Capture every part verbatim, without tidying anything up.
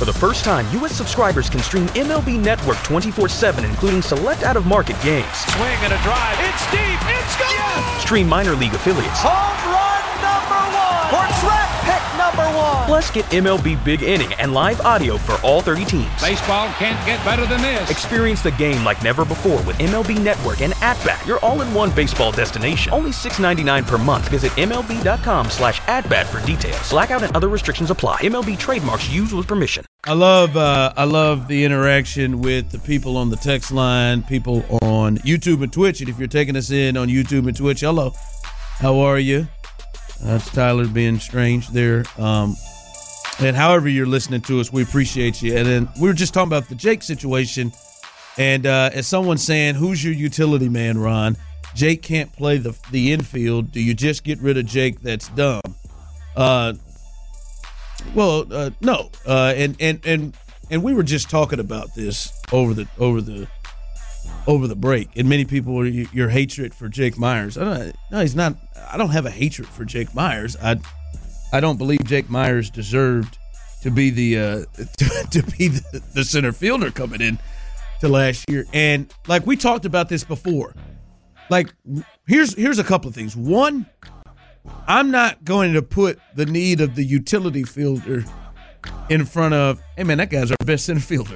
For the first time, U S subscribers can stream M L B Network twenty-four seven, including select out-of-market games. Swing and a drive. It's deep. It's gone. Yes! Stream minor league affiliates. Home run number one. Or draft pick number one. Plus, get M L B Big Inning and live audio for all thirty teams. Baseball can't get better than this. Experience the game like never before with M L B Network and At-Bat, your all-in-one baseball destination. Only six dollars and ninety-nine cents per month. Visit M L B dot com slash at-bat for details. Blackout and other restrictions apply. M L B trademarks used with permission. I love uh, I love the interaction with the people on the text line, people on YouTube and Twitch. And if you're taking us in on YouTube and Twitch, hello. How are you? That's uh, Tyler being strange there. Um, and however you're listening to us, we appreciate you. And then we were just talking about the Jake situation. And uh, as someone saying, who's your utility man, Ron? Jake can't play the the infield. Do you just get rid of Jake? That's dumb. Uh, well, uh, no. Uh, and, and and and we were just talking about this over the over the over the break. And many people are your hatred for Jake Meyers. I don't, no, he's not. I don't have a hatred for Jake Meyers. I I don't believe Jake Meyers deserved to be the uh, to, to be the, the center fielder coming in to last year. And like we talked about this before. Like, here's here's a couple of things. One, I'm not going to put the need of the utility fielder in front of, hey, man, that guy's our best center fielder.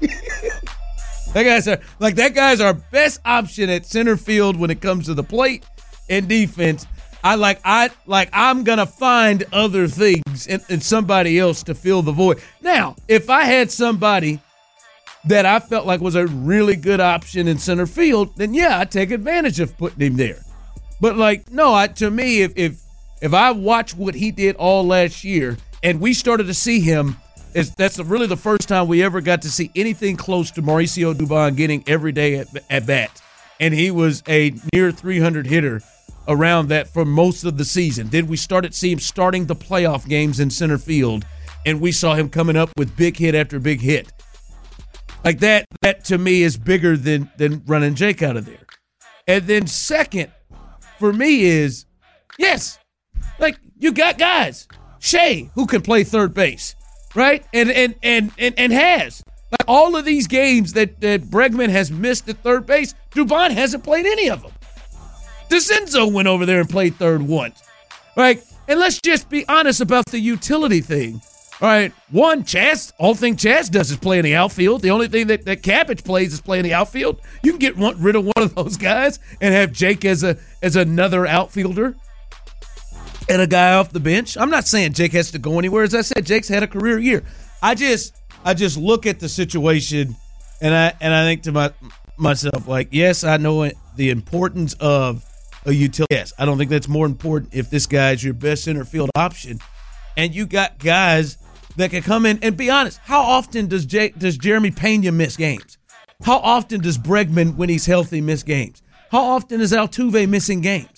that guy's our, like, that guy's our best option at center field when it comes to the plate and defense. I like, I like, I'm going to find other things and, and somebody else to fill the void. Now, if I had somebody that I felt like was a really good option in center field, then yeah, I'd take advantage of putting him there. But like, no, I, to me, if if if I watch what he did all last year, and we started to see him, is that's really the first time we ever got to see anything close to Mauricio Dubon getting every day at, at bat, and he was a near three hundred hitter around that for most of the season. Then we started to see him starting the playoff games in center field, and we saw him coming up with big hit after big hit. Like that, that to me is bigger than than running Jake out of there. And then second, for me is, yes, like you got guys, Shea, who can play third base, right? And and and and, and has. Like all of these games that, that Bregman has missed at third base, Dubon hasn't played any of them. DeCenzo went over there and played third once, right? And let's just be honest about the utility thing. All right, one, Chaz, all thing Chaz does is play in the outfield. The only thing that, that Cabbage plays is play in the outfield. You can get one, rid of one of those guys and have Jake as a as another outfielder and a guy off the bench. I'm not saying Jake has to go anywhere. As I said, Jake's had a career year. I just I just look at the situation and I and I think to my myself, like, yes, I know the importance of a utility. Yes, I don't think that's more important if this guy's your best center field option. And you got guys that can come in and be honest. How often does Jake, does Jeremy Pena miss games? How often does Bregman, when he's healthy, miss games? How often is Altuve missing games?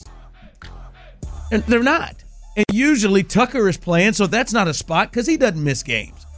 And they're not. And usually Tucker is playing, so that's not a spot because he doesn't miss games.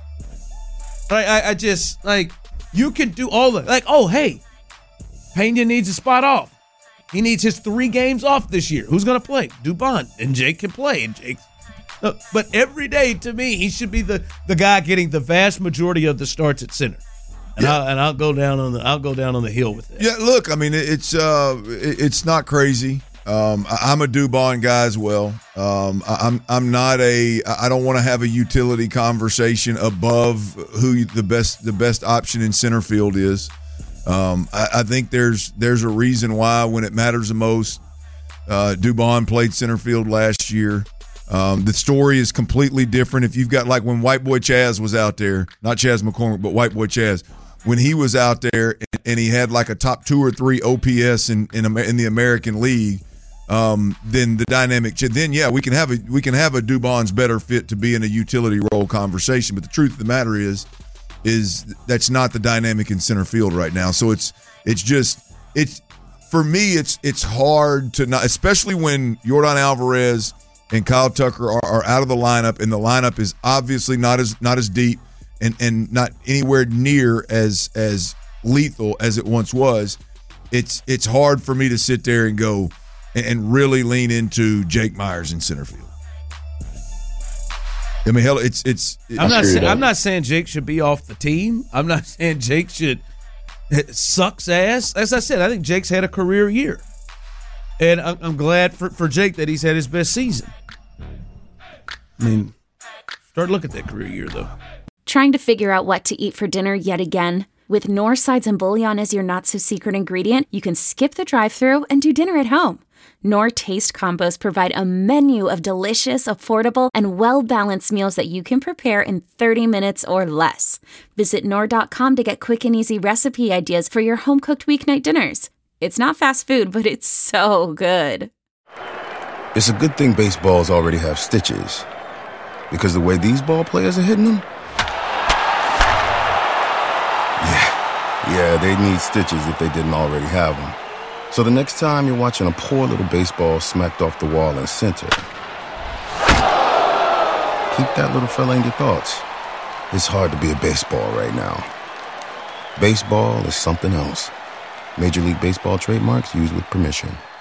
I, I, I just, like, you can do all the, like, oh, hey, Pena needs a spot off. He needs his three games off this year. Who's going to play? Dubon. And Jake can play. And Jake's Uh, but every day, to me, he should be the, the guy getting the vast majority of the starts at center, and, yeah. I'll, and I'll go down on the I'll go down on the hill with that. Yeah, look, I mean, it's uh, it's not crazy. Um, I'm a Dubon guy as well. Um, I'm I'm not a I don't want to have a utility conversation above who the best the best option in center field is. Um, I, I think there's there's a reason why when it matters the most, uh, Dubon played center field last year. Um, the story is completely different. If you've got like when White Boy Chaz was out there, not Chaz McCormick, but White Boy Chaz, when he was out there and, and he had like a top two or three O P S in in, in the American League, um, then the dynamic. Then yeah, we can have a we can have a Dubon's better fit to be in a utility role conversation. But the truth of the matter is, is that's not the dynamic in center field right now. So it's it's just it's for me it's it's hard to not, especially when Yordan Alvarez and Kyle Tucker are, are out of the lineup, and the lineup is obviously not as not as deep and, and not anywhere near as as lethal as it once was. It's it's hard for me to sit there and go and, and really lean into Jake Meyers in center field. I mean, hell, it's it's. it's I'm not. Say, I'm not saying Jake should be off the team. I'm not saying Jake should it sucks ass. As I said, I think Jake's had a career year, and I'm, I'm glad for, for Jake that he's had his best season. I mean, start looking at that career year though. Trying to figure out what to eat for dinner yet again? With Knorr sides and bouillon as your not-so-secret ingredient, you can skip the drive-thru and do dinner at home. Knorr Taste Combos provide a menu of delicious, affordable, and well-balanced meals that you can prepare in thirty minutes or less. Visit Knorr dot com to get quick and easy recipe ideas for your home-cooked weeknight dinners. It's not fast food, but it's so good. It's a good thing baseballs already have stitches, because the way these ball players are hitting them, yeah, yeah, they need stitches if they didn't already have them. So the next time you're watching a poor little baseball smacked off the wall in center, keep that little fella in your thoughts. It's hard to be a baseball right now. Baseball is something else. Major League Baseball trademarks used with permission.